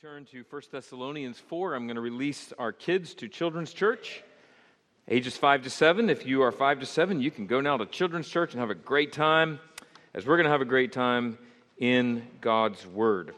Turn to 1 Thessalonians 4. I'm going to release our kids to Children's Church, ages 5 to 7. If you are 5 to 7, you can go now to Children's Church and have a great time, as we're going to have a great time in God's Word.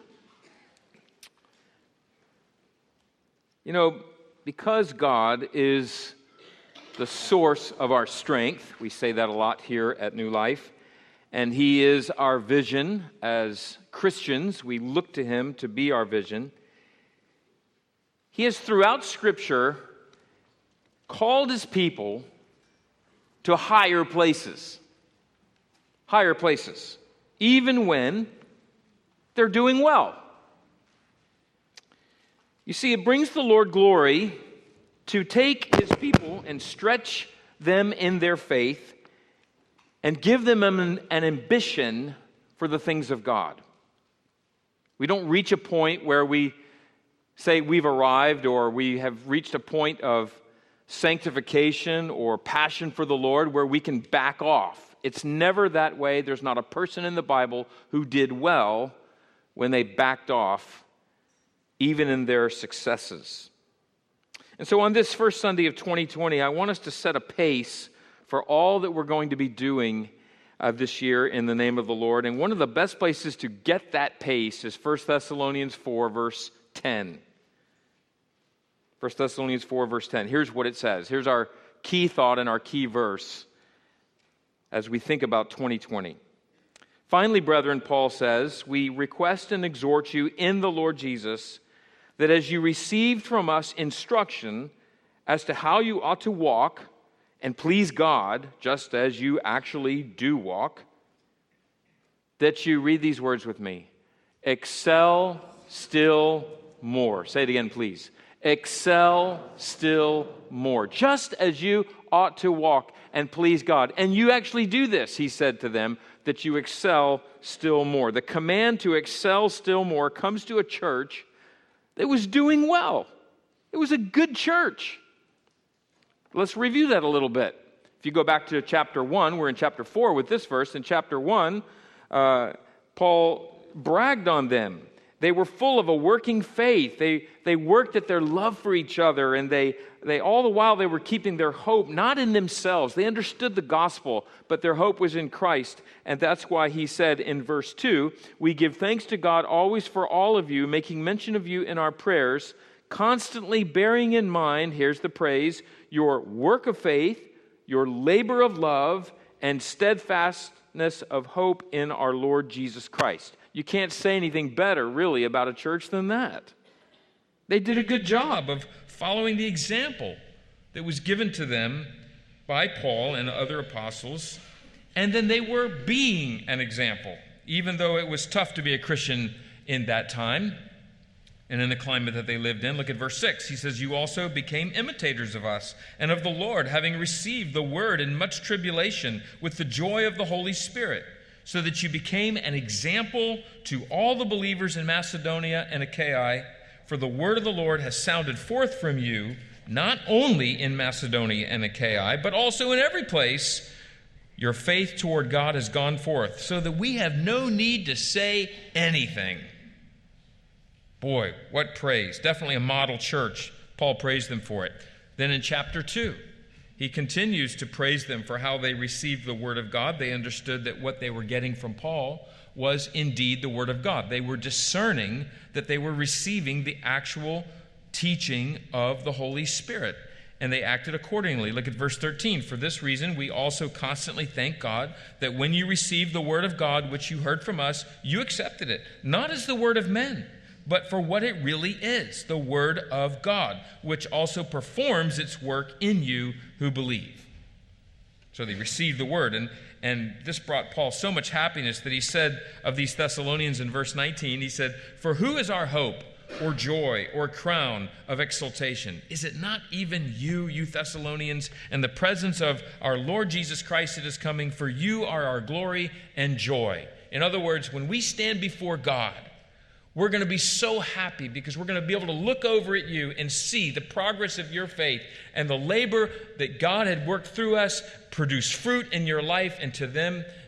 You know, because God is the source of our strength, we say that a lot here at New Life, and He is our vision as Christians. We look to Him to be our vision. He has throughout Scripture called His people to higher places, even when they're doing well. You see, it brings the Lord glory to take His people and stretch them in their faith and give them an ambition for the things of God. We don't reach a point where we say we've arrived or we have reached a point of sanctification or passion for the Lord where we can back off. It's never that way. There's not a person in the Bible who did well when they backed off, even in their successes. And so on this first Sunday of 2020, I want us to set a pace for all that we're going to be doing this year in the name of the Lord. And one of the best places to get that pace is 1 Thessalonians 4, verse 10. 1 Thessalonians 4, verse 10. Here's what it says. Here's our key thought and our key verse as we think about 2020. Finally, brethren, Paul says, we request and exhort you in the Lord Jesus that as you received from us instruction as to how you ought to walk and please God, just as you actually do walk, that you read these words with me. Excel still more. Say it again, please. Excel still more. Just as you ought to walk and please God. And you actually do this, he said to them, that you excel still more. The command to excel still more comes to a church that was doing well. It was a good church. Let's review that a little bit. If you go back to chapter 1, we're in chapter 4 with this verse. In chapter 1, Paul bragged on them. They were full of a working faith. They worked at their love for each other, and they all the while they were keeping their hope not in themselves. They understood the gospel, but their hope was in Christ. And that's why he said in verse 2, we give thanks to God always for all of you, making mention of you in our prayers, constantly bearing in mind, here's the praise, your work of faith, your labor of love, and steadfastness of hope in our Lord Jesus Christ. You can't say anything better, really, about a church than that. They did a good job of following the example that was given to them by Paul and other apostles, and then they were being an example, even though it was tough to be a Christian in that time and in the climate that they lived in. Look at verse 6. He says, you also became imitators of us and of the Lord, having received the word in much tribulation with the joy of the Holy Spirit, so that you became an example to all the believers in Macedonia and Achaia. For the word of the Lord has sounded forth from you, not only in Macedonia and Achaia, but also in every place. Your faith toward God has gone forth, so that we have no need to say anything. Boy, what praise. Definitely a model church. Paul praised them for it. Then in chapter 2, he continues to praise them for how they received the Word of God. They understood that what they were getting from Paul was indeed the Word of God. They were discerning that they were receiving the actual teaching of the Holy Spirit, and they acted accordingly. Look at verse 13. For this reason, we also constantly thank God that when you received the Word of God, which you heard from us, you accepted it, not as the word of men, but for what it really is, the Word of God, which also performs its work in you who believe. So they received the Word, and this brought Paul so much happiness that he said of these Thessalonians in verse 19, he said, for who is our hope or joy or crown of exaltation? Is it not even you Thessalonians, and the presence of our Lord Jesus Christ that is coming? For you are our glory and joy. In other words, when we stand before God, we're going to be so happy because we're going to be able to look over at you and see the progress of your faith and the labor that God had worked through us produce fruit in your life. And to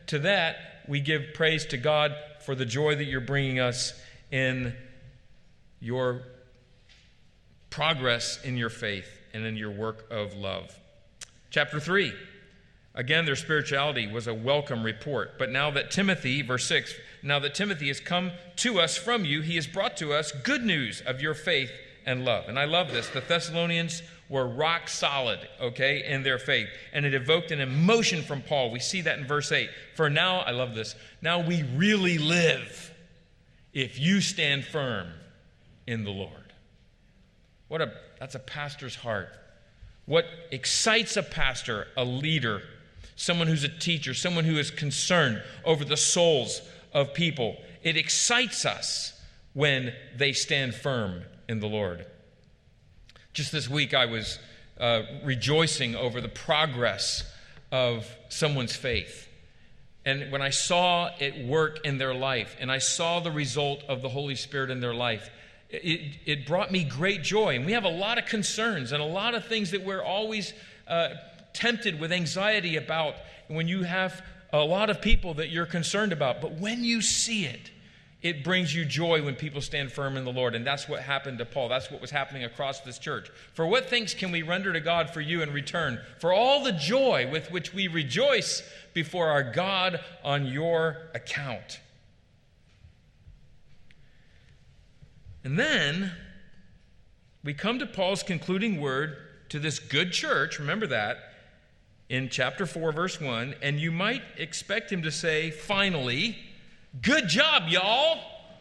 that, we give praise to God for the joy that you're bringing us in your progress in your faith and in your work of love. Chapter 3. Again, their spirituality was a welcome report. But now that Timothy, verse 6, now that Timothy has come to us from you, he has brought to us good news of your faith and love. And I love this. The Thessalonians were rock solid, okay, in their faith. And it evoked an emotion from Paul. We see that in verse 8. For now, I love this, now we really live if you stand firm in the Lord. That's a pastor's heart. What excites a pastor, a leader, someone who's a teacher, someone who is concerned over the souls of people. It excites us when they stand firm in the Lord. Just this week, I was rejoicing over the progress of someone's faith. And when I saw it work in their life, and I saw the result of the Holy Spirit in their life, it brought me great joy. And we have a lot of concerns and a lot of things that we're always tempted with anxiety about when you have a lot of people that you're concerned about. But when you see it, it brings you joy when people stand firm in the Lord. And that's what happened to Paul. That's what was happening across this church. For what thanks can we render to God for you in return? For all the joy with which we rejoice before our God on your account. And then we come to Paul's concluding word to this good church, remember that, in chapter 4, verse 1, and you might expect him to say, finally, good job, y'all.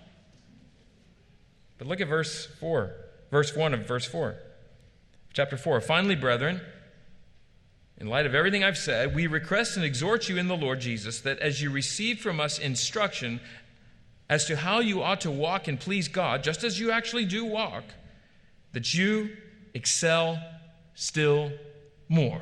But look at verse 1 of verse 4. Chapter 4, finally, brethren, in light of everything I've said, we request and exhort you in the Lord Jesus that as you receive from us instruction as to how you ought to walk and please God, just as you actually do walk, that you excel still more.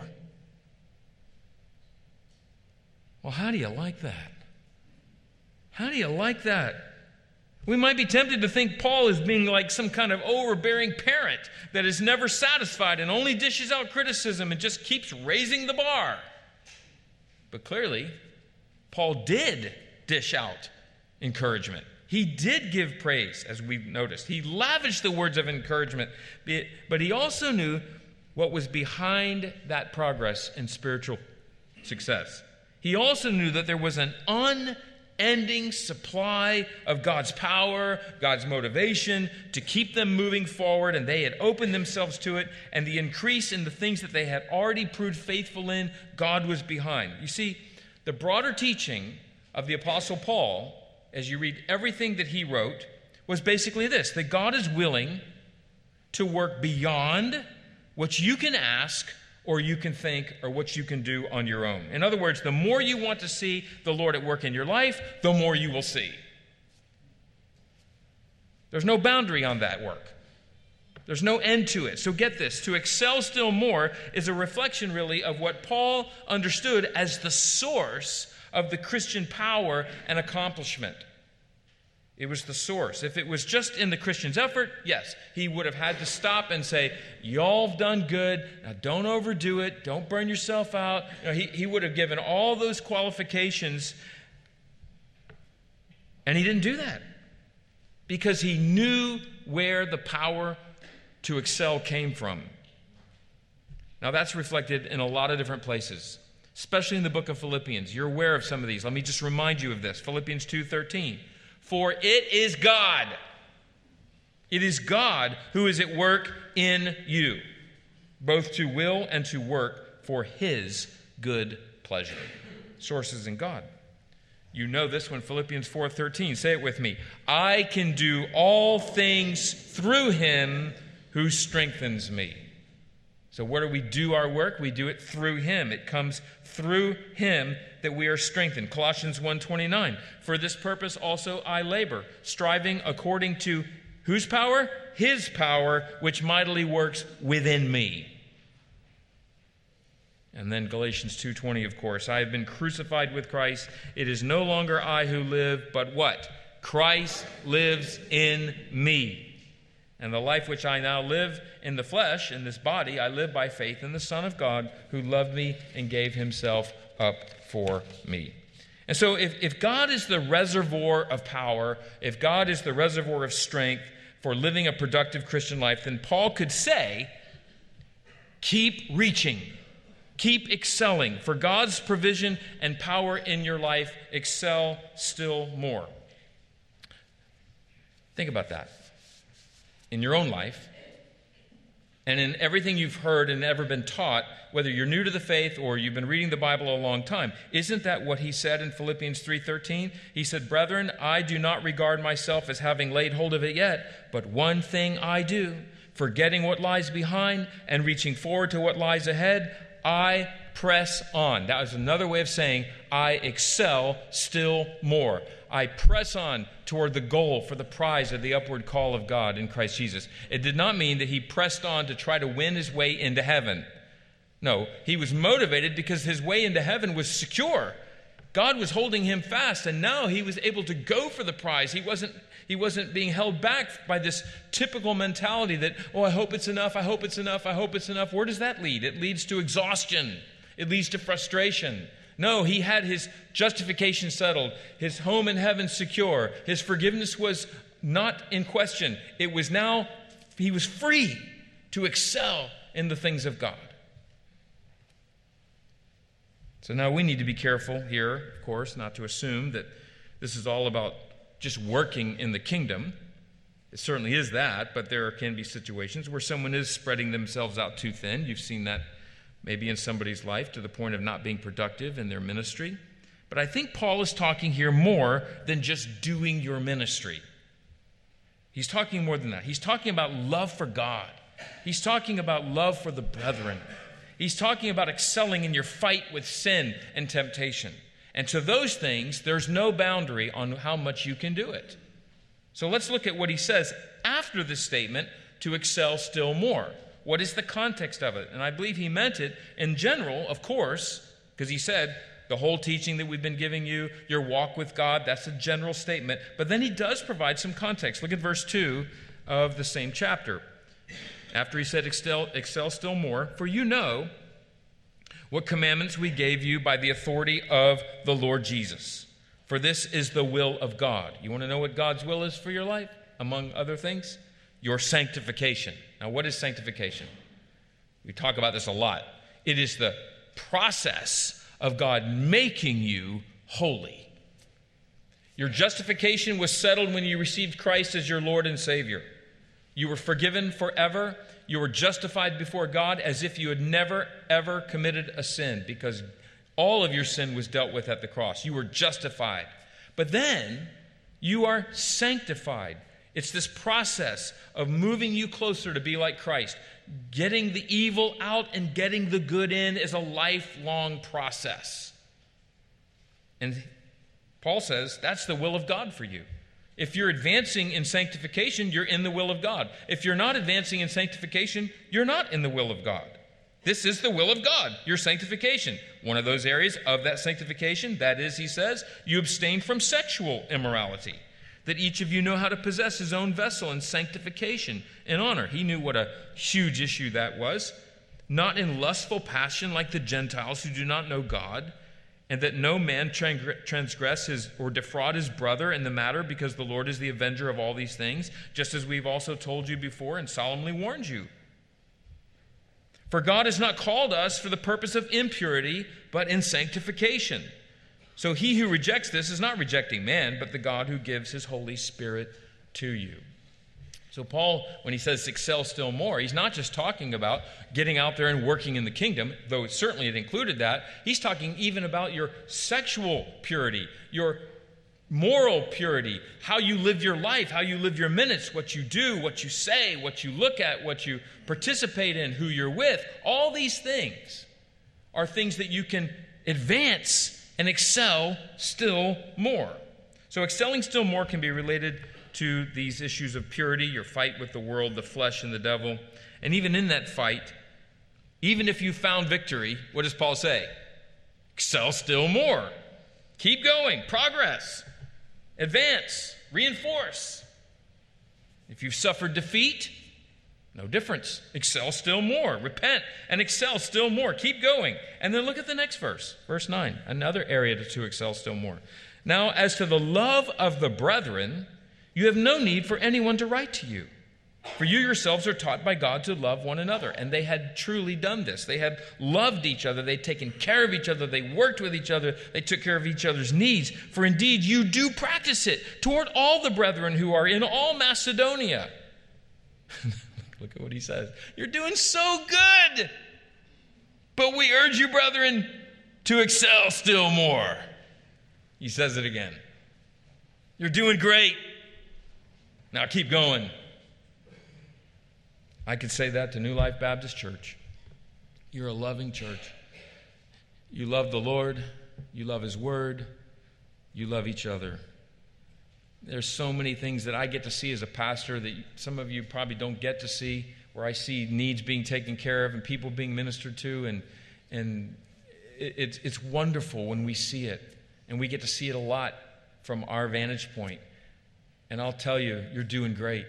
Well, how do you like that? How do you like that? We might be tempted to think Paul is being like some kind of overbearing parent that is never satisfied and only dishes out criticism and just keeps raising the bar. But clearly, Paul did dish out encouragement. He did give praise, as we've noticed. He lavished the words of encouragement, but he also knew what was behind that progress in spiritual success. He also knew that there was an unending supply of God's power, God's motivation to keep them moving forward, and they had opened themselves to it, and the increase in the things that they had already proved faithful in, God was behind. You see, the broader teaching of the Apostle Paul, as you read everything that he wrote, was basically this, that God is willing to work beyond what you can ask or you can think or what you can do on your own. In other words, the more you want to see the Lord at work in your life, the more you will see. There's no boundary on that work. There's no end to it. So get this, to excel still more is a reflection really of what Paul understood as the source of the Christian power and accomplishment. It was the source. If it was just in the Christian's effort, yes, he would have had to stop and say, y'all have done good, now don't overdo it, don't burn yourself out. He would have given all those qualifications, and he didn't do that because he knew where the power to excel came from. Now that's reflected in a lot of different places, especially in the book of Philippians. You're aware of some of these. Let me just remind you of this. Philippians 2:13. For it is God. It is God who is at work in you, both to will and to work for his good pleasure. Sources in God. You know this one, Philippians 4:13. Say it with me. I can do all things through him who strengthens me. So where do we do our work? We do it through him. It comes through him that we are strengthened. Colossians 1:29. For this purpose also I labor, striving according to whose power? His power, which mightily works within me. And then Galatians 2:20, of course. I have been crucified with Christ. It is no longer I who live, but what? Christ lives in me. And the life which I now live in the flesh, in this body, I live by faith in the Son of God who loved me and gave himself up for me. And so if God is the reservoir of power, if God is the reservoir of strength for living a productive Christian life, then Paul could say, keep reaching, keep excelling. For God's provision and power in your life, excel still more. Think about that. In your own life, and in everything you've heard and ever been taught, whether you're new to the faith or you've been reading the Bible a long time, isn't that what he said in Philippians 3:13? He said, "Brethren, I do not regard myself as having laid hold of it yet, but one thing I do, forgetting what lies behind and reaching forward to what lies ahead, I press on." That was another way of saying, I excel still more. I press on toward the goal for the prize of the upward call of God in Christ Jesus. It did not mean that he pressed on to try to win his way into heaven. No, he was motivated because his way into heaven was secure. God was holding him fast, and now he was able to go for the prize. He wasn't being held back by this typical mentality that, I hope it's enough, I hope it's enough, I hope it's enough. Where does that lead? It leads to exhaustion. It leads to frustration. No, he had his justification settled, his home in heaven secure, his forgiveness was not in question. It was now, he was free to excel in the things of God. So now we need to be careful here, of course, not to assume that this is all about just working in the kingdom. It certainly is that, but there can be situations where someone is spreading themselves out too thin. You've seen that maybe in somebody's life to the point of not being productive in their ministry. But I think Paul is talking here more than just doing your ministry. He's talking more than that. He's talking about love for God. He's talking about love for the brethren. He's talking about excelling in your fight with sin and temptation. And to those things, there's no boundary on how much you can do it. So let's look at what he says after this statement, to excel still more. What is the context of it? And I believe he meant it in general, of course, because he said the whole teaching that we've been giving you, your walk with God, that's a general statement. But then he does provide some context. Look at verse 2 of the same chapter. After he said, excel still more, for you know what commandments we gave you by the authority of the Lord Jesus. For this is the will of God. You want to know what God's will is for your life, among other things? Your sanctification. Now, what is sanctification? We talk about this a lot. It is the process of God making you holy. Your justification was settled when you received Christ as your Lord and Savior. You were forgiven forever. You were justified before God as if you had never, ever committed a sin, because all of your sin was dealt with at the cross. You were justified. But then you are sanctified. It's this process of moving you closer to be like Christ. Getting the evil out and getting the good in is a lifelong process. And Paul says that's the will of God for you. If you're advancing in sanctification, you're in the will of God. If you're not advancing in sanctification, you're not in the will of God. This is the will of God, your sanctification. One of those areas of that sanctification, that is, he says, you abstain from sexual immorality. That each of you know how to possess his own vessel in sanctification and honor. He knew what a huge issue that was. Not in lustful passion like the Gentiles who do not know God, and that no man transgress or defraud his brother in the matter, because the Lord is the avenger of all these things, just as we've also told you before and solemnly warned you. For God has not called us for the purpose of impurity, but in sanctification. So he who rejects this is not rejecting man, but the God who gives his Holy Spirit to you. So Paul, when he says excel still more, he's not just talking about getting out there and working in the kingdom, though certainly it included that. He's talking even about your sexual purity, your moral purity, how you live your life, how you live your minutes, what you do, what you say, what you look at, what you participate in, who you're with. All these things are things that you can advance and excel still more. So excelling still more can be related to these issues of purity, your fight with the world, the flesh, and the devil. And even in that fight, even if you found victory, what does Paul say? Excel still more. Keep going. Progress. Advance. Reinforce. If you've suffered defeat, no difference. Excel still more. Repent and excel still more. Keep going. And then look at the next verse, verse 9, another area to excel still more. Now, as to the love of the brethren, you have no need for anyone to write to you, For you yourselves are taught by God to love one another. And they had truly done this. They had loved each other. They'd taken care of each other. They worked with each other. They took care of each other's needs. For indeed, you do practice it toward all the brethren who are in all Macedonia. Look at what he says. You're doing so good. But we urge you, brethren, to excel still more. He says it again. You're doing great. Now keep going. I could say that to New Life Baptist Church. You're a loving church. You love the Lord. You love His Word. You love each other. There's so many things that I get to see as a pastor that some of you probably don't get to see, where I see needs being taken care of and people being ministered to, and it's wonderful when we see it, and we get to see it a lot from our vantage point. And I'll tell you, you're doing great.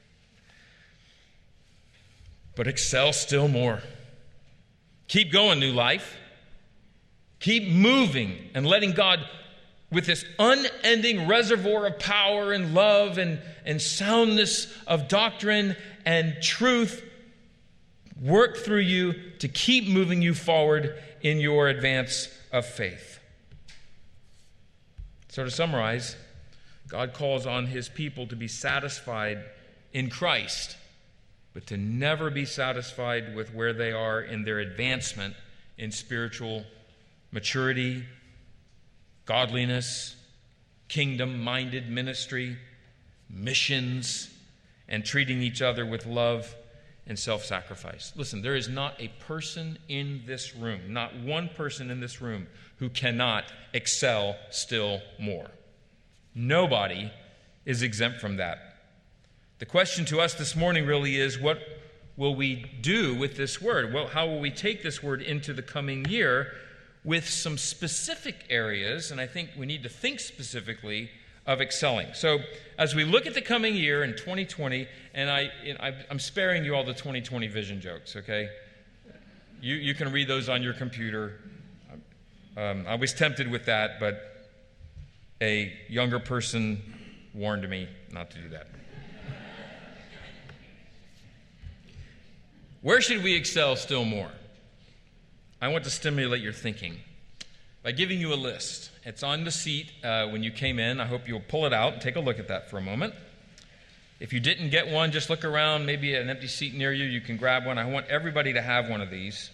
But excel still more. Keep going, New Life. Keep moving and letting God, with this unending reservoir of power and love and soundness of doctrine and truth, work through you to keep moving you forward in your advance of faith. So to summarize, God calls on His people to be satisfied in Christ, but to never be satisfied with where they are in their advancement in spiritual maturity, godliness, kingdom-minded ministry, missions, and treating each other with love and self-sacrifice. Listen, there is not a person in this room, not one person in this room, who cannot excel still more. Nobody is exempt from that. The question to us this morning really is, what will we do with this word? Well, how will we take this word into the coming year with some specific areas, and I think we need to think specifically of excelling. So as we look at the coming year in 2020, and I'm sparing you all the 2020 vision jokes, okay? You can read those on your computer. I was tempted with that, but a younger person warned me not to do that. Where should we excel still more? I want to stimulate your thinking by giving you a list. It's on the seat when you came in. I hope you'll pull it out and take a look at that for a moment. If you didn't get one, just look around, maybe an empty seat near you. You can grab one. I want everybody to have one of these.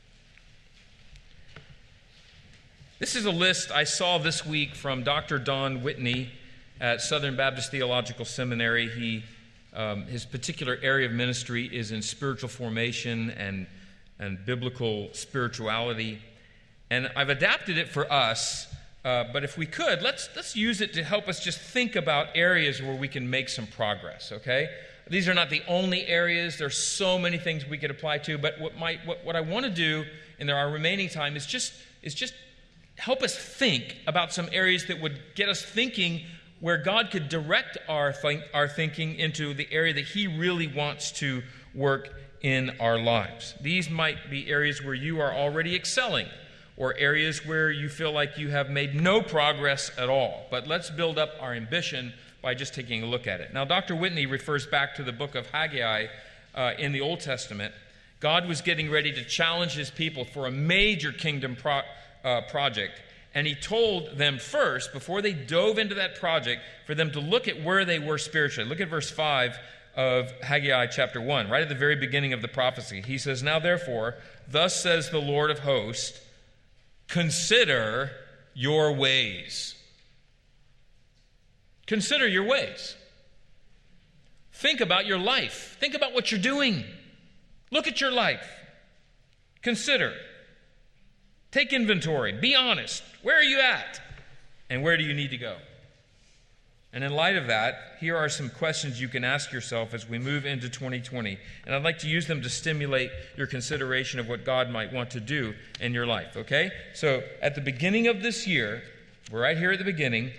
This is a list I saw this week from Dr. Don Whitney at Southern Baptist Theological Seminary. His particular area of ministry is in spiritual formation and biblical spirituality. And I've adapted it for us, but if we could, let's use it to help us just think about areas where we can make some progress, okay? These are not the only areas. There's so many things we could apply to, but what I want to do in our remaining time is just help us think about some areas that would get us thinking where God could direct our thinking into the area that He really wants to work in our lives. These might be areas where you are already excelling, or areas where you feel like you have made no progress at all. But let's build up our ambition by just taking a look at it. Now, Dr. Whitney refers back to the book of Haggai in the Old Testament. God was getting ready to challenge His people for a major kingdom project. And He told them first, before they dove into that project, for them to look at where they were spiritually. Look at verse 5 of Haggai chapter 1, right at the very beginning of the prophecy. He says, "Now therefore, thus says the Lord of hosts, consider your ways." Consider your ways. Think about your life. Think about what you're doing. Look at your life. Consider. Take inventory. Be honest. Where are you at? And where do you need to go? And in light of that, here are some questions you can ask yourself as we move into 2020. And I'd like to use them to stimulate your consideration of what God might want to do in your life, okay? So at the beginning of this year, we're right here at the beginning,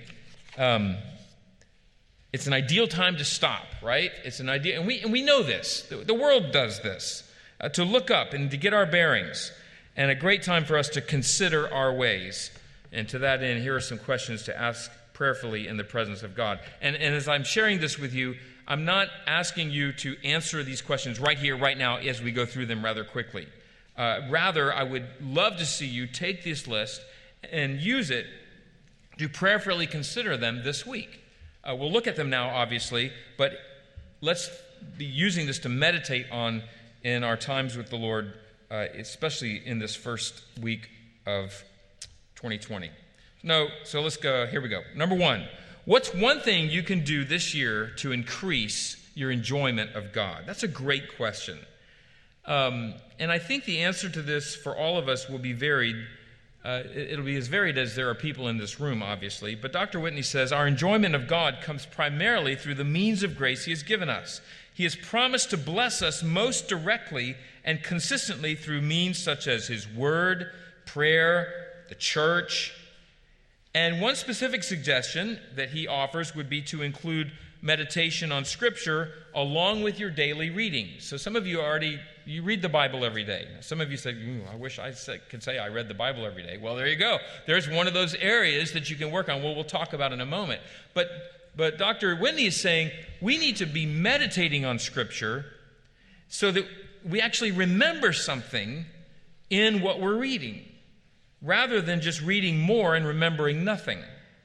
it's an ideal time to stop, right? It's an idea, and we know this. The world does this, to look up and to get our bearings. And a great time for us to consider our ways. And to that end, here are some questions to ask prayerfully in the presence of God. And as I'm sharing this with you, I'm not asking you to answer these questions right here, right now, as we go through them rather quickly. Rather, I would love to see you take this list and use it to prayerfully consider them this week. We'll look at them now, obviously, but let's be using this to meditate on in our times with the Lord, especially in this first week of 2020. So let's go. Here we go. Number one, what's one thing you can do this year to increase your enjoyment of God? That's a great question. And I think the answer to this for all of us will be varied. It'll be as varied as there are people in this room, obviously. But Dr. Whitney says our enjoyment of God comes primarily through the means of grace He has given us. He has promised to bless us most directly and consistently through means such as His Word, prayer, the church. And one specific suggestion that He offers would be to include meditation on Scripture along with your daily reading. So some of you you read the Bible every day. Some of you say, I wish I could say I read the Bible every day. Well, there you go. There's one of those areas that you can work on. Well, we'll talk about in a moment. But Dr. Whitney is saying we need to be meditating on Scripture so that we actually remember something in what we're reading, rather than just reading more and remembering nothing.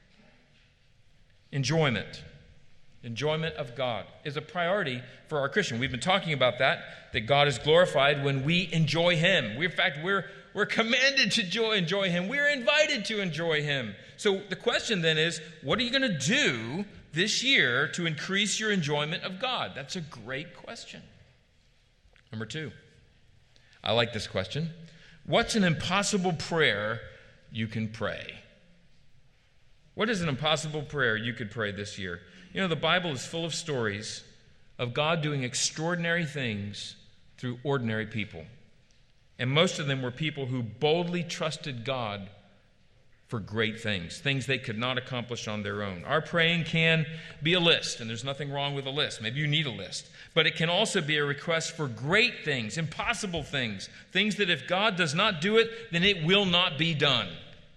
Enjoyment of God is a priority for our Christian. We've been talking about that God is glorified when we enjoy Him. We're commanded to enjoy Him. We're invited to enjoy Him. So the question then is, what are you going to do this year to increase your enjoyment of God? That's a great question. Number two, I like this question. What's an impossible prayer you can pray? What is an impossible prayer you could pray this year? You know, the Bible is full of stories of God doing extraordinary things through ordinary people. And most of them were people who boldly trusted God for great things they could not accomplish on their own. Our praying can be a list, and there's nothing wrong with a list. Maybe you need a list. But it can also be a request for great things, impossible things that if God does not do it, then it will not be done.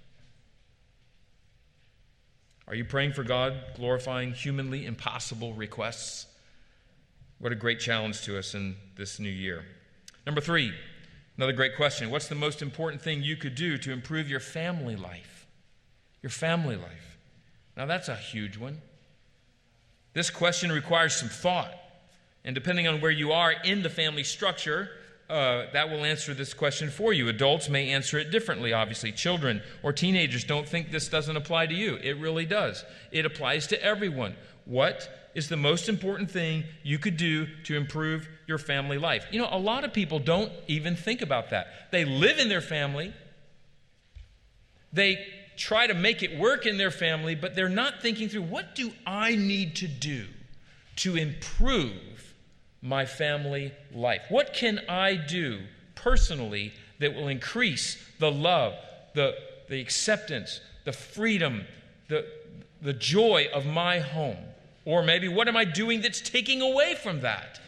Are you praying for God, glorifying humanly impossible requests? What a great challenge to us in this new year. Number three, another great question. What's the most important thing you could do to improve your family life? Your family life. Now that's a huge one. This question requires some thought. And depending on where you are in the family structure, that will answer this question for you. Adults may answer it differently, obviously. Children or teenagers don't think this doesn't apply to you. It really does. It applies to everyone. What is the most important thing you could do to improve your family life? You know, a lot of people don't even think about that. They live in their family. They try to make it work in their family, but they're not thinking through, what do I need to do to improve my family life? What can I do personally that will increase the love, the acceptance, the freedom, the joy of my home? Or maybe, what am I doing that's taking away from that?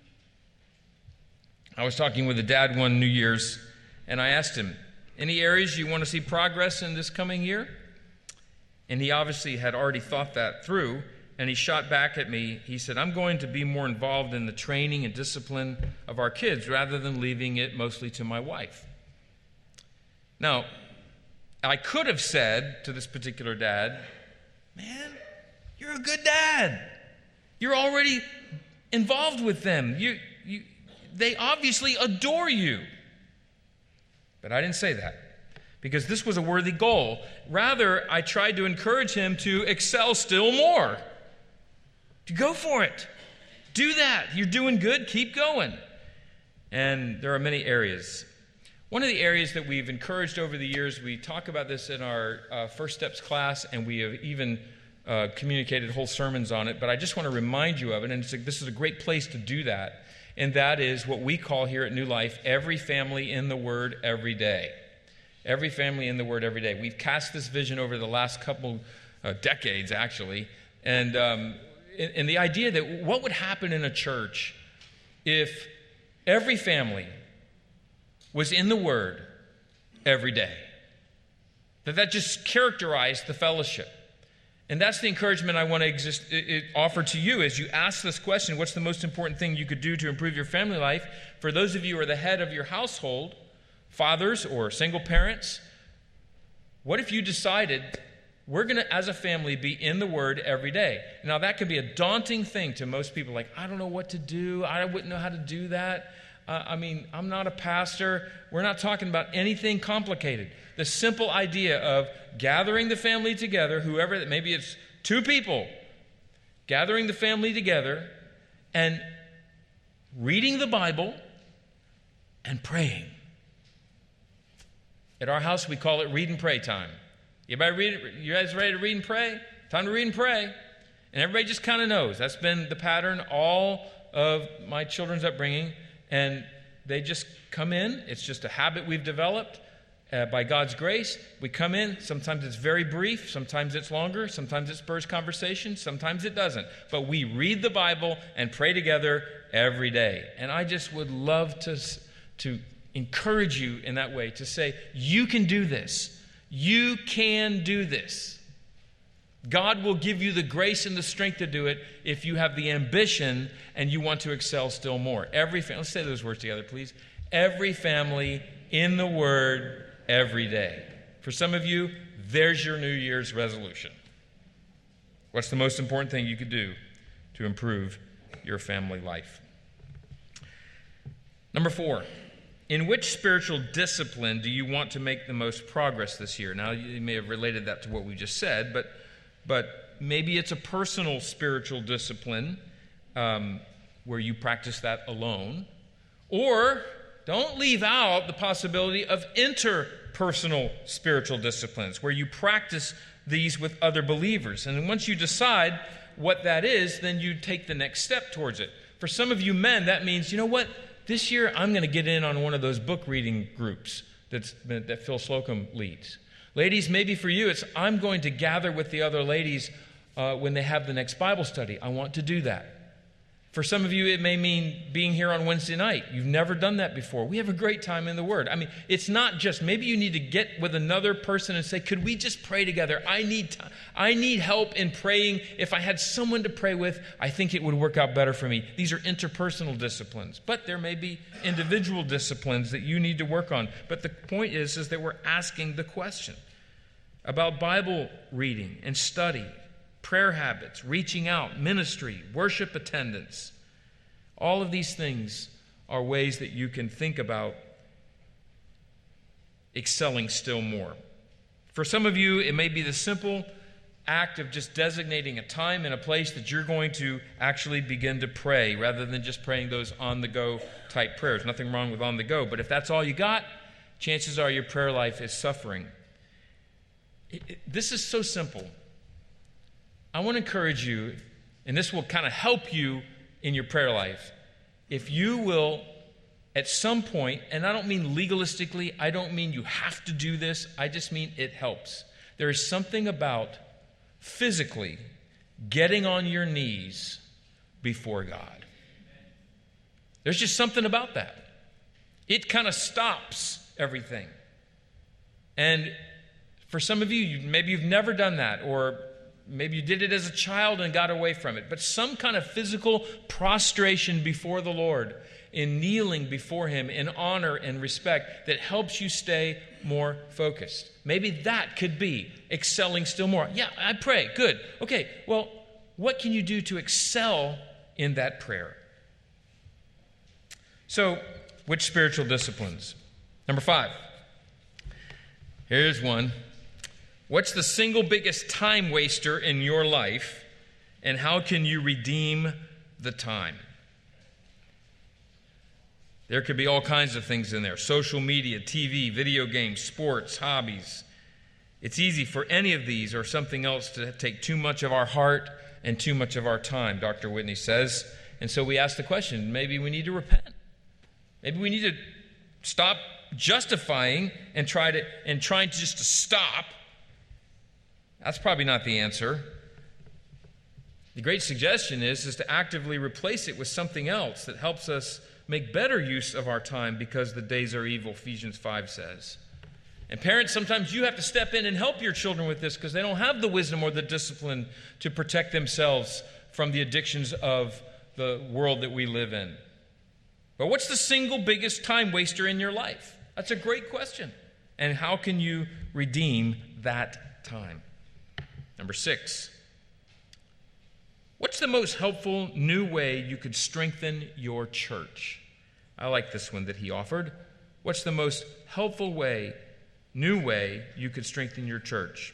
I was talking with a dad one New Year's, and I asked him, any areas you want to see progress in this coming year? And he obviously had already thought that through, and he shot back at me. He said, I'm going to be more involved in the training and discipline of our kids rather than leaving it mostly to my wife. Now, I could have said to this particular dad, man, you're a good dad. You're already involved with them. They obviously adore you. But I didn't say that because this was a worthy goal. Rather, I tried to encourage him to excel still more. To go for it. Do that. You're doing good. Keep going. And there are many areas. One of the areas that we've encouraged over the years, we talk about this in our First Steps class, and we have even communicated whole sermons on it, but I just want to remind you of it, and this is a great place to do that, and that is what we call here at New Life, every family in the Word every day. Every family in the Word every day. We've cast this vision over the last couple decades, actually, and the idea that what would happen in a church if every family was in the Word every day. That just characterized the fellowship. And that's the encouragement I want to offer to you as you ask this question, what's the most important thing you could do to improve your family life? For those of you who are the head of your household, fathers or single parents, what if you decided we're going to, as a family, be in the Word every day? Now, that could be a daunting thing to most people, like, I don't know what to do. I wouldn't know how to do that. I'm not a pastor. We're not talking about anything complicated. The simple idea of gathering the family together, whoever, maybe it's 2 people, gathering the family together and reading the Bible and praying. At our house, we call it read and pray time. You guys ready to read and pray? Time to read and pray. And everybody just kind of knows. That's been the pattern all of my children's upbringing. And they just come in. It's just a habit we've developed by God's grace. We come in. Sometimes it's very brief. Sometimes it's longer. Sometimes it spurs conversation. Sometimes it doesn't. But we read the Bible and pray together every day. And I just would love to encourage you in that way, to say, you can do this. You can do this. God will give you the grace and the strength to do it if you have the ambition and you want to excel still more. Let's say those words together, please. Every family in the Word every day. For some of you, there's your New Year's resolution. What's the most important thing you could do to improve your family life? Number 4, in which spiritual discipline do you want to make the most progress this year? Now, you may have related that to what we just said, but maybe it's a personal spiritual discipline where you practice that alone. Or don't leave out the possibility of interpersonal spiritual disciplines where you practice these with other believers. And once you decide what that is, then you take the next step towards it. For some of you men, that means, you know what? This year I'm going to get in on one of those book reading groups that Phil Slocum leads. Ladies, maybe for you, it's I'm going to gather with the other ladies when they have the next Bible study. I want to do that. For some of you, it may mean being here on Wednesday night. You've never done that before. We have a great time in the Word. I mean, it's not just, maybe you need to get with another person and say, could we just pray together? I need help in praying. If I had someone to pray with, I think it would work out better for me. These are interpersonal disciplines. But there may be individual disciplines that you need to work on. But the point is that we're asking the question about Bible reading and study, prayer habits, reaching out, ministry, worship attendance. All of these things are ways that you can think about excelling still more. For some of you, it may be the simple act of just designating a time and a place that you're going to actually begin to pray rather than just praying those on-the-go type prayers. Nothing wrong with on-the-go, but if that's all you got, chances are your prayer life is suffering. This is so simple. I want to encourage you, and this will kind of help you in your prayer life. If you will, at some point, and I don't mean legalistically, I don't mean you have to do this, I just mean it helps. There is something about physically getting on your knees before God. There's just something about that. It kind of stops everything. And for some of you, maybe you've never done that, or maybe you did it as a child and got away from it. But some kind of physical prostration before the Lord, in kneeling before Him in honor and respect that helps you stay more focused. Maybe that could be excelling still more. Yeah, I pray. Good. Okay, well, what can you do to excel in that prayer? So, which spiritual disciplines? Number 5. Here's one. What's the single biggest time waster in your life, and how can you redeem the time? There could be all kinds of things in there. Social media, TV, video games, sports, hobbies. It's easy for any of these or something else to take too much of our heart and too much of our time, Dr. Whitney says. And so we ask the question, maybe we need to repent. Maybe we need to stop justifying and trying to just stop. That's probably not the answer. The great suggestion is to actively replace it with something else that helps us make better use of our time because the days are evil, Ephesians 5 says. And parents, sometimes you have to step in and help your children with this because they don't have the wisdom or the discipline to protect themselves from the addictions of the world that we live in. But what's the single biggest time waster in your life? That's a great question. And how can you redeem that time? Number 6. What's the most helpful new way you could strengthen your church? I like this one that he offered. What's the most helpful way, new way you could strengthen your church?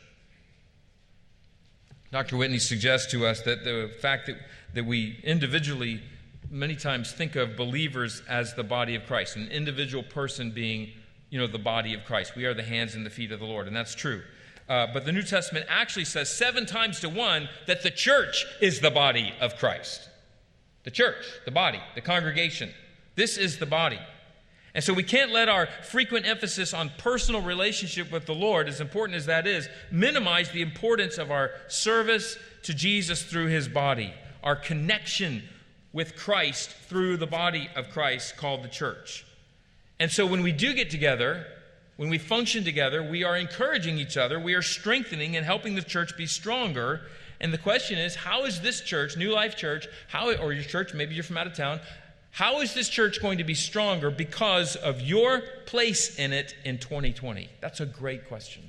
Dr. Whitney suggests to us that the fact that we individually many times think of believers as the body of Christ, an individual person being, the body of Christ. We are the hands and the feet of the Lord, and that's true. But the New Testament actually says 7 times to 1 that the church is the body of Christ. The church, the body, the congregation. This is the body. And so we can't let our frequent emphasis on personal relationship with the Lord, as important as that is, minimize the importance of our service to Jesus through his body, our connection with Christ through the body of Christ called the church. And so when we do get together, when we function together, we are encouraging each other, we are strengthening and helping the church be stronger. And the question is, how is this church, New Life Church, or your church, maybe you're from out of town, how is this church going to be stronger because of your place in it in 2020? That's a great question.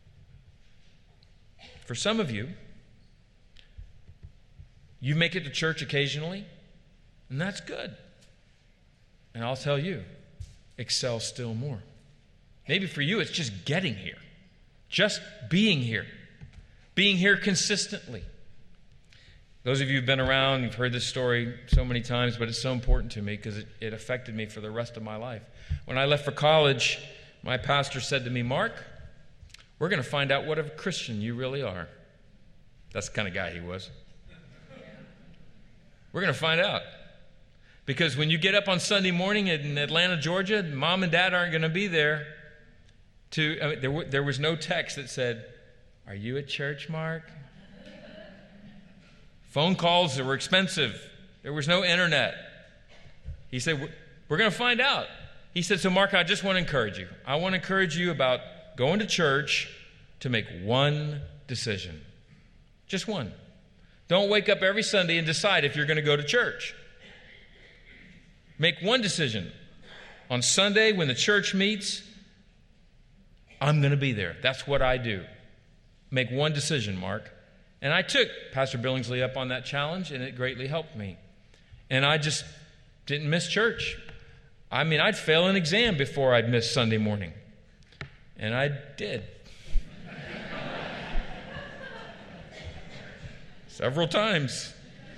For some of you, you make it to church occasionally, and that's good. And I'll tell you, excel still more. Maybe for you, it's just getting here, just being here consistently. Those of you who've been around, you've heard this story so many times, but it's so important to me because it affected me for the rest of my life. When I left for college, my pastor said to me, "Mark, we're going to find out what a Christian you really are." That's the kind of guy he was. We're going to find out. Because when you get up on Sunday morning in Atlanta, Georgia, mom and dad aren't going to be there. There was no text that said, "Are you at church, Mark?" Phone calls that were expensive. There was no internet. He said, "We're going to find out." He said, "So Mark, I just want to encourage you. I want to encourage you about going to church to make one decision. Just one. Don't wake up every Sunday and decide if you're going to go to church. Make one decision. On Sunday when the church meets, I'm going to be there. That's what I do. Make one decision, Mark." And I took Pastor Billingsley up on that challenge, and it greatly helped me. And I just didn't miss church. I mean, I'd fail an exam before I'd miss Sunday morning. And I did. Several times.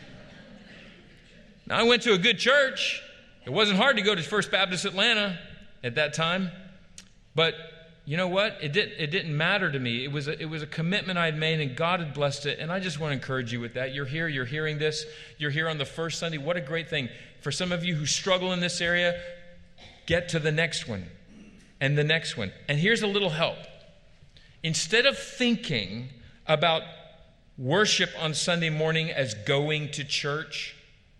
Now, I went to a good church. It wasn't hard to go to First Baptist Atlanta at that time. But you know what? It didn't matter to me. It was a commitment I had made, and God had blessed it. And I just want to encourage you with that. You're here. You're hearing this. You're here on the first Sunday. What a great thing. For some of you who struggle in this area, get to the next one and the next one. And here's a little help. Instead of thinking about worship on Sunday morning as going to church,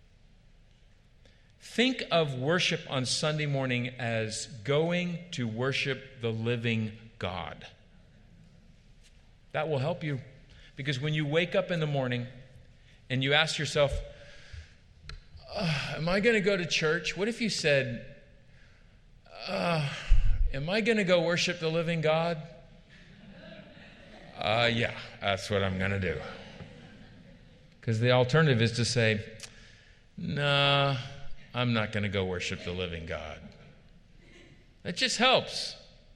think of worship on Sunday morning as going to worship the living God. That will help you. Because when you wake up in the morning and you ask yourself, am I going to go to church? What if you said, am I going to go worship the living God? Yeah, that's what I'm going to do. Because the alternative is to say, nah, I'm not going to go worship the living God. It just helps.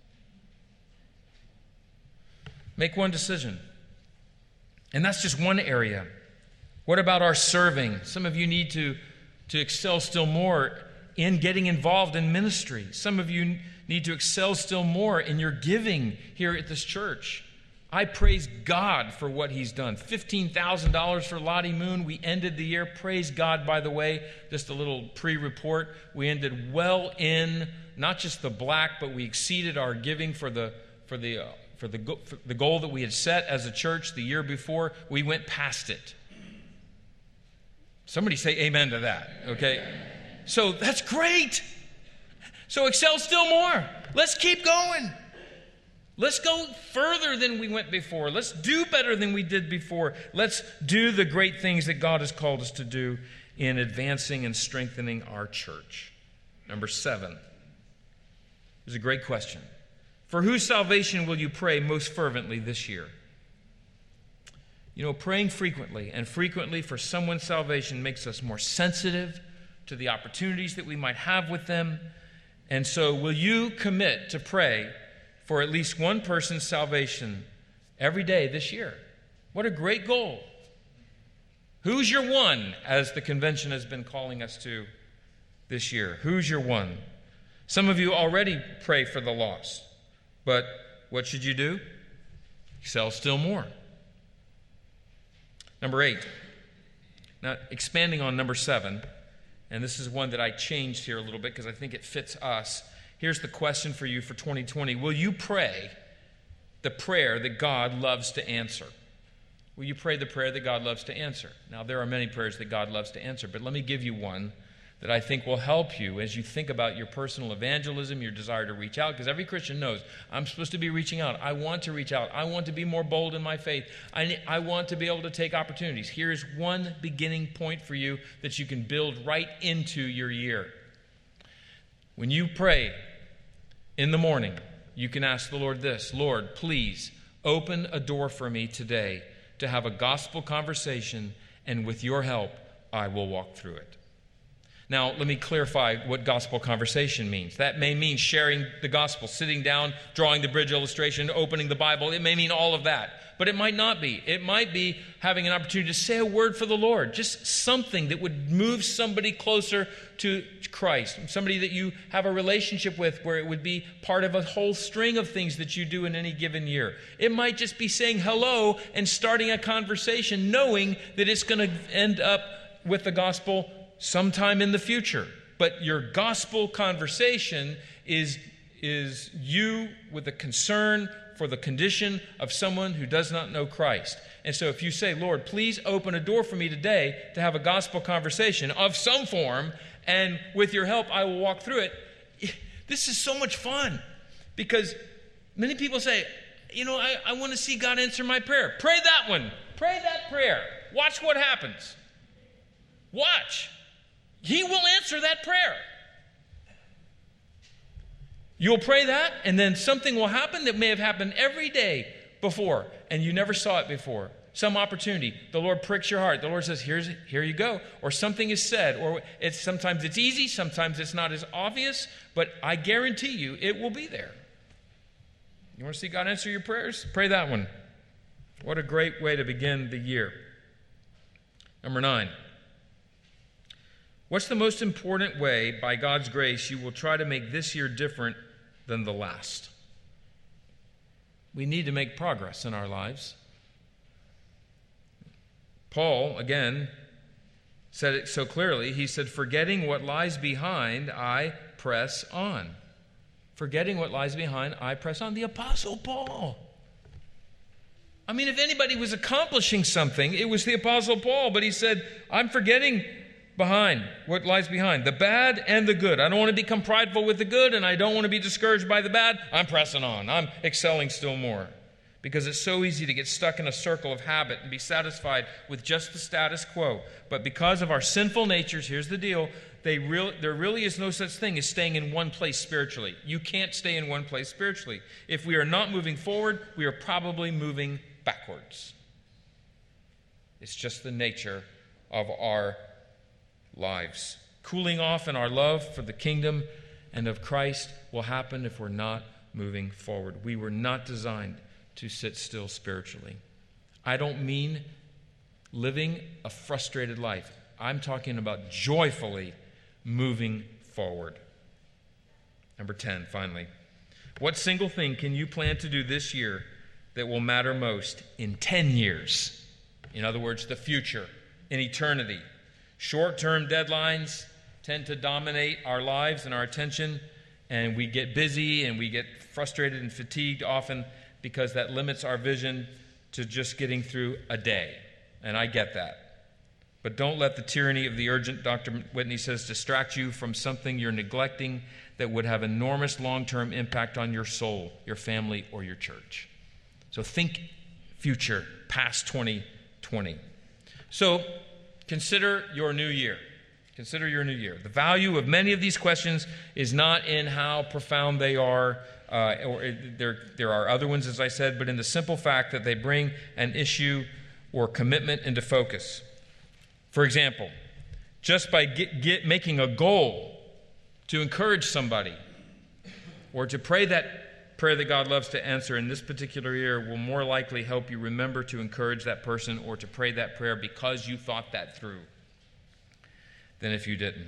Make one decision. And that's just one area. What about our serving? Some of you need to excel still more in getting involved in ministry. Some of you need to excel still more in your giving here at this church. I praise God for what he's done. $15,000 for Lottie Moon. We ended the year. Praise God, by the way. Just a little pre-report. We ended well in, not just the black, but we exceeded our giving for the goal that we had set as a church the year before. We went past it. Somebody say amen to that, okay? So that's great. So excel still more. Let's keep going. Let's go further than we went before. Let's do better than we did before. Let's do the great things that God has called us to do in advancing and strengthening our church. Number 7 is a great question. For whose salvation will you pray most fervently this year? You know, praying frequently and frequently for someone's salvation makes us more sensitive to the opportunities that we might have with them. And so will you commit to pray for at least one person's salvation every day this year? What a great goal. Who's your one, as the convention has been calling us to this year? Who's your one? Some of you already pray for the lost, but what should you do? Excel still more. Number 8. Now, expanding on number 7, and this is one that I changed here a little bit because I think it fits us. Here's the question for you for 2020. Will you pray the prayer that God loves to answer? Will you pray the prayer that God loves to answer? Now, there are many prayers that God loves to answer, but let me give you one that I think will help you as you think about your personal evangelism, your desire to reach out, because every Christian knows, I'm supposed to be reaching out. I want to reach out. I want to be more bold in my faith. I want to be able to take opportunities. Here's one beginning point for you that you can build right into your year. When you pray in the morning, you can ask the Lord this: Lord, please open a door for me today to have a gospel conversation, and with your help, I will walk through it. Now, let me clarify what gospel conversation means. That may mean sharing the gospel, sitting down, drawing the bridge illustration, opening the Bible. It may mean all of that, but it might not be. It might be having an opportunity to say a word for the Lord, just something that would move somebody closer to Christ, somebody that you have a relationship with where it would be part of a whole string of things that you do in any given year. It might just be saying hello and starting a conversation, knowing that it's going to end up with the gospel sometime in the future. But your gospel conversation is you with a concern for the condition of someone who does not know Christ. And so if you say, Lord, please open a door for me today to have a gospel conversation of some form, and with your help I will walk through it. This is so much fun, because many people say, you know, I want to see God answer my prayer. Pray that one. Pray that prayer. Watch what happens. Watch. He will answer that prayer. You'll pray that, and then something will happen that may have happened every day before, and you never saw it before. Some opportunity. The Lord pricks your heart. The Lord says, here you go. Or something is said. Or sometimes it's easy, sometimes it's not as obvious, but I guarantee you it will be there. You want to see God answer your prayers? Pray that one. What a great way to begin the year. Number 9. What's the most important way, by God's grace, you will try to make this year different than the last? We need to make progress in our lives. Paul, again, said it so clearly. He said, forgetting what lies behind, I press on. Forgetting what lies behind, I press on. The Apostle Paul. I mean, if anybody was accomplishing something, it was the Apostle Paul. But he said, I'm forgetting behind what lies behind, the bad and the good. I don't want to become prideful with the good, and I don't want to be discouraged by the bad. I'm pressing on. I'm excelling still more, because it's so easy to get stuck in a circle of habit and be satisfied with just the status quo. But because of our sinful natures, here's the deal, there really is no such thing as staying in one place spiritually. You can't stay in one place spiritually. If we are not moving forward, we are probably moving backwards. It's just the nature of our lives. Cooling off in our love for the kingdom and of Christ will happen if we're not moving forward. We were not designed to sit still spiritually. I don't mean living a frustrated life. I'm talking about joyfully moving forward. Number 10, finally. What single thing can you plan to do this year that will matter most in 10 years? In other words, the future, in eternity. Short-term deadlines tend to dominate our lives and our attention, and we get busy and we get frustrated and fatigued often because that limits our vision to just getting through a day. And I get that. But don't let the tyranny of the urgent, Dr. Whitney says, distract you from something you're neglecting that would have enormous long-term impact on your soul, your family, or your church. So think future, past 2020. So consider your new year. Consider your new year. The value of many of these questions is not in how profound they are, there are other ones, as I said, but in the simple fact that they bring an issue or commitment into focus. For example, just by making a goal to encourage somebody or to pray that prayer that God loves to answer in this particular year will more likely help you remember to encourage that person or to pray that prayer because you thought that through than if you didn't.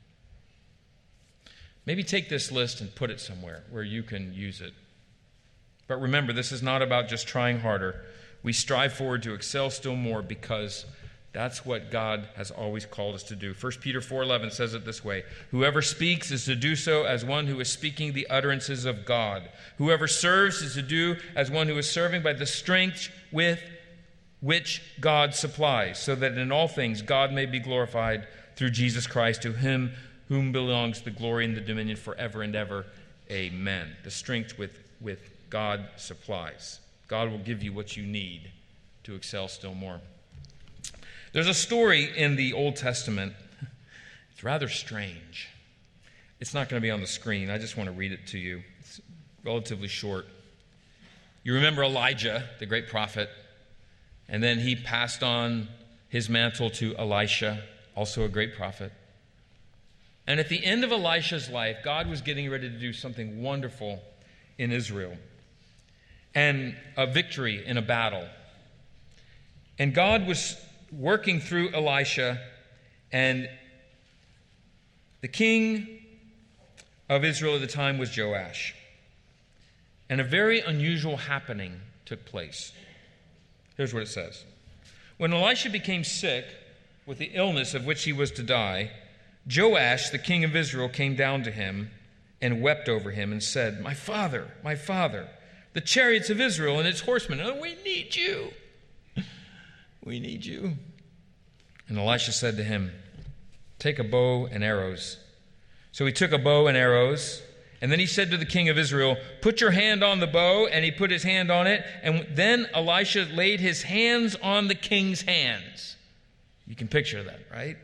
Maybe take this list and put it somewhere where you can use it. But remember, this is not about just trying harder. We strive forward to excel still more because that's what God has always called us to do. 1 Peter 4:11 says it this way: whoever speaks is to do so as one who is speaking the utterances of God. Whoever serves is to do as one who is serving by the strength with which God supplies, so that in all things God may be glorified through Jesus Christ, to him whom belongs the glory and the dominion forever and ever. Amen. The strength with God supplies. God will give you what you need to excel still more. There's a story in the Old Testament. It's rather strange. It's not going to be on the screen. I just want to read it to you. It's relatively short. You remember Elijah, the great prophet, and then he passed on his mantle to Elisha, also a great prophet. And at the end of Elisha's life, God was getting ready to do something wonderful in Israel, and a victory in a battle. And God was working through Elisha, and the king of Israel at the time was Joash. And a very unusual happening took place. Here's what it says. When Elisha became sick with the illness of which he was to die, Joash, the king of Israel, came down to him and wept over him and said, my father, the chariots of Israel and its horsemen, oh, we need you. We need you. And Elisha said to him, take a bow and arrows. So he took a bow and arrows, and then he said to the king of Israel, put your hand on the bow, and he put his hand on it, and then Elisha laid his hands on the king's hands. You can picture that, right?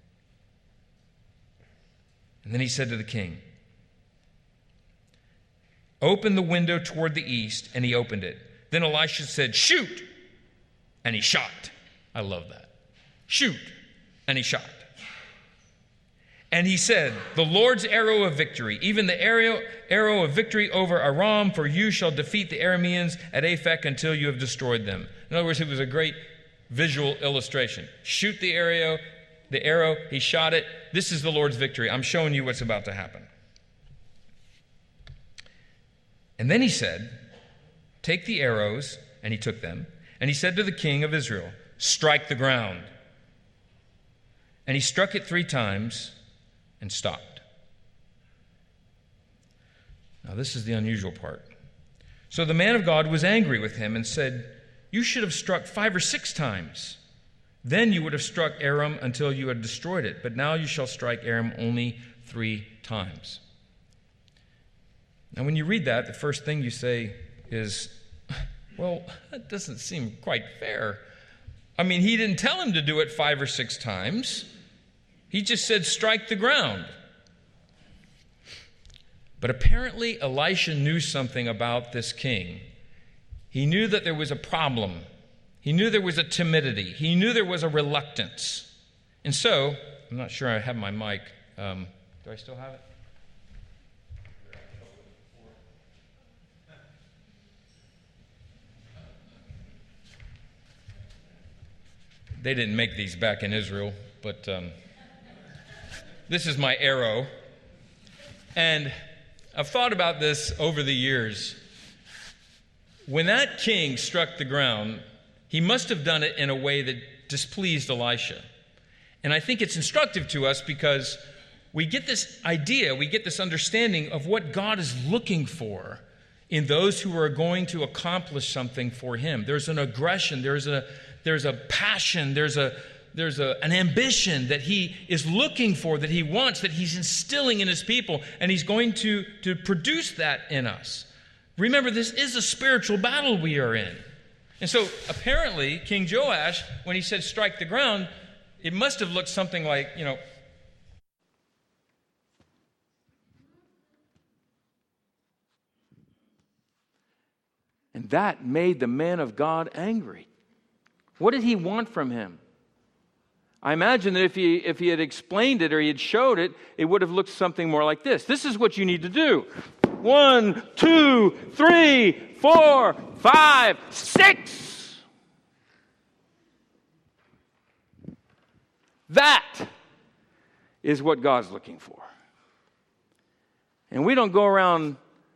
And then he said to the king, open the window toward the east, and he opened it. Then Elisha said, shoot, and he shot. I love that. Shoot, and he shot. And he said, the Lord's arrow of victory, even the arrow of victory over Aram, for you shall defeat the Arameans at Aphek until you have destroyed them. In other words, it was a great visual illustration. Shoot the arrow, he shot it. This is the Lord's victory. I'm showing you what's about to happen. And then he said, take the arrows, and he took them, and he said to the king of Israel, strike the ground. And he struck it 3 times and stopped. Now this is the unusual part. So the man of God was angry with him and said, you should have struck 5 or 6 times. Then you would have struck Aram until you had destroyed it. But now you shall strike Aram only 3 times. Now when you read that, the first thing you say is, well, that doesn't seem quite fair. I mean, he didn't tell him to do it 5 or 6 times. He just said, strike the ground. But apparently Elisha knew something about this king. He knew that there was a problem. He knew there was a timidity. He knew there was a reluctance. And so, I'm not sure I have my mic. Do I still have it? They didn't make these back in Israel, but this is my arrow. And I've thought about this over the years. When that king struck the ground, he must have done it in a way that displeased Elisha. And I think it's instructive to us because we get this idea, we get this understanding of what God is looking for in those who are going to accomplish something for him. There's an aggression, there's a passion, there's an ambition that he is looking for, that he wants, that he's instilling in his people, and he's going to produce that in us. Remember, this is a spiritual battle we are in. And so apparently, King Joash, when he said strike the ground, it must have looked something like, And that made the man of God angry. What did he want from him? I imagine that if he had explained it or he had showed it, it would have looked something more like this. This is what you need to do. 1, 2, 3, 4, 5, 6. That is what God's looking for. And we don't go around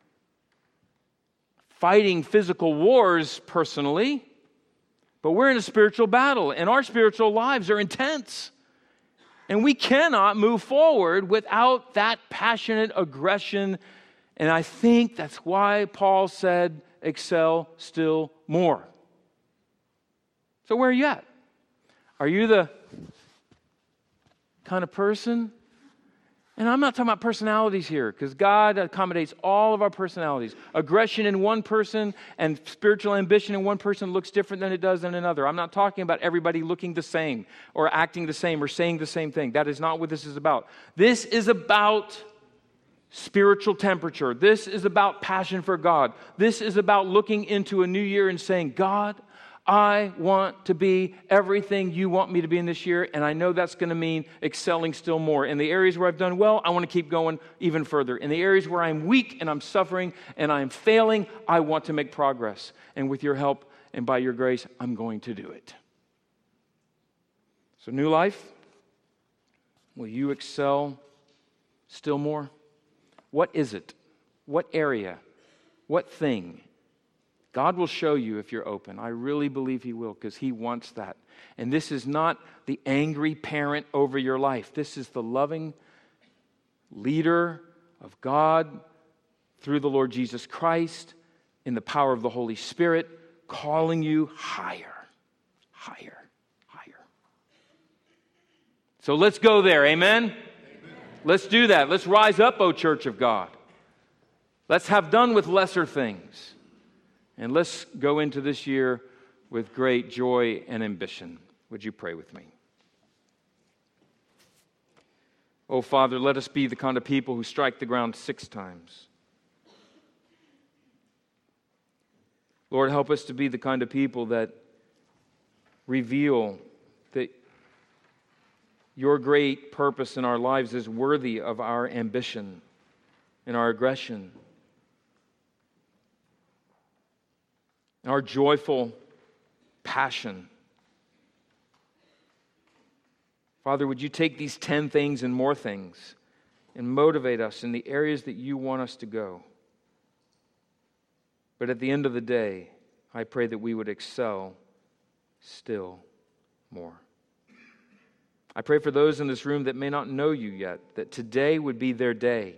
fighting physical wars personally, but we're in a spiritual battle, and our spiritual lives are intense. And we cannot move forward without that passionate aggression. And I think that's why Paul said, excel still more. So where are you at? Are you the kind of person? And I'm not talking about personalities here, because God accommodates all of our personalities. Aggression in one person and spiritual ambition in one person looks different than it does in another. I'm not talking about everybody looking the same or acting the same or saying the same thing. That is not what this is about. This is about spiritual temperature. This is about passion for God. This is about looking into a new year and saying, God, I want to be everything you want me to be in this year, and I know that's going to mean excelling still more. In the areas where I've done well, I want to keep going even further. In the areas where I'm weak and I'm suffering and I'm failing, I want to make progress. And with your help and by your grace, I'm going to do it. So, New Life, will you excel still more? What is it? What area? What thing? God will show you if you're open. I really believe He will, because He wants that. And this is not the angry parent over your life. This is the loving leader of God through the Lord Jesus Christ in the power of the Holy Spirit, calling you higher, higher, higher. So let's go there, amen? Let's do that. Let's rise up, O Church of God. Let's have done with lesser things. And let's go into this year with great joy and ambition. Would you pray with me? Oh, Father, let us be the kind of people who strike the ground 6 times. Lord, help us to be the kind of people that reveal that your great purpose in our lives is worthy of our ambition and our aggression, our joyful passion. Father, would you take these 10 things and more things and motivate us in the areas that you want us to go? But at the end of the day, I pray that we would excel still more. I pray for those in this room that may not know you yet, that today would be their day.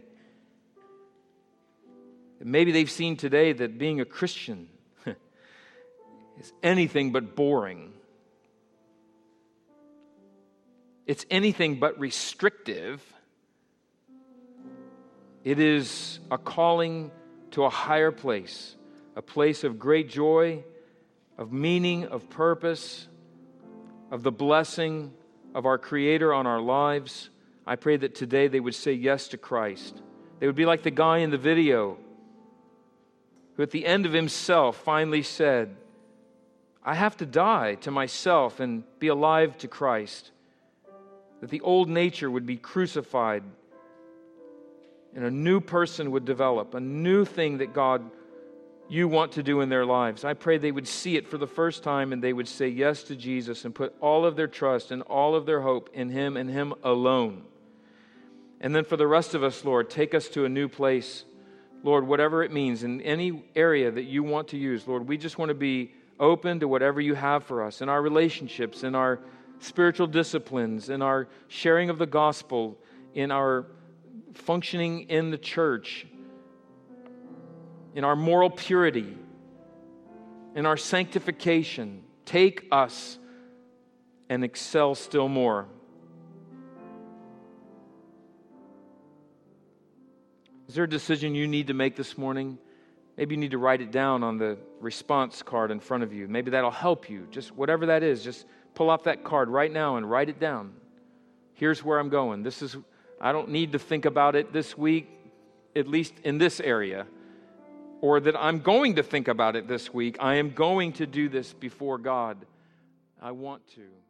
Maybe they've seen today that being a Christian is anything but boring. It's anything but restrictive. It is a calling to a higher place, a place of great joy, of meaning, of purpose, of the blessing of our Creator on our lives. I pray that today they would say yes to Christ. They would be like the guy in the video who at the end of himself finally said, I have to die to myself and be alive to Christ. That the old nature would be crucified and a new person would develop, a new thing that God, you want to do in their lives. I pray they would see it for the first time and they would say yes to Jesus and put all of their trust and all of their hope in Him and Him alone. And then for the rest of us, Lord, take us to a new place. Lord, whatever it means, in any area that you want to use, Lord, we just want to be open to whatever you have for us in our relationships, in our spiritual disciplines, in our sharing of the gospel, in our functioning in the church, in our moral purity, in our sanctification. Take us and excel still more. Is there a decision you need to make this morning? Maybe you need to write it down on the response card in front of you. Maybe that'll help you. Just whatever that is, just pull off that card right now and write it down. Here's where I'm going. I don't need to think about it this week, at least in this area, or that I'm going to think about it this week. I am going to do this before God. I want to.